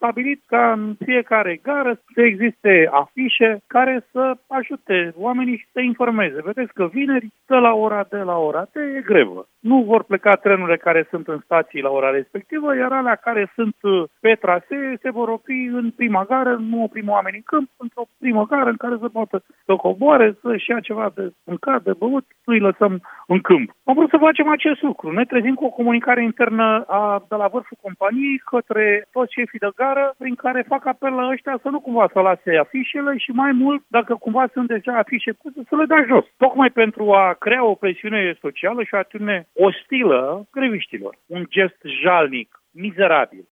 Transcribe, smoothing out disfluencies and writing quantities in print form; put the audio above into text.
stabilit ca în fiecare gară să existe afișe care să ajute oamenii și să informeze. Vedeți că vineri, de la ora D e grevă. Nu vor pleca trenurile care sunt în stații la ora respectivă, iar alea care sunt pe trasee se vor opri în prima gară, nu oprim oamenii în câmp, într-o primă gară în care să poată să coboare, să-și ia ceva de mâncat, de băut, îi lăsăm în câmp. Am vrut să facem acest lucru. Ne trezim cu o comunicare internă de la vârful companiei către toți șefii de gară, prin care fac apel la ăștia să nu cumva să lase afișele și mai mult, dacă cumva sunt deja afișe puse, să le dea jos. Tocmai pentru a crea o presiune socială și o atitudine ostilă greviștilor. Un gest jalnic, mizerabil.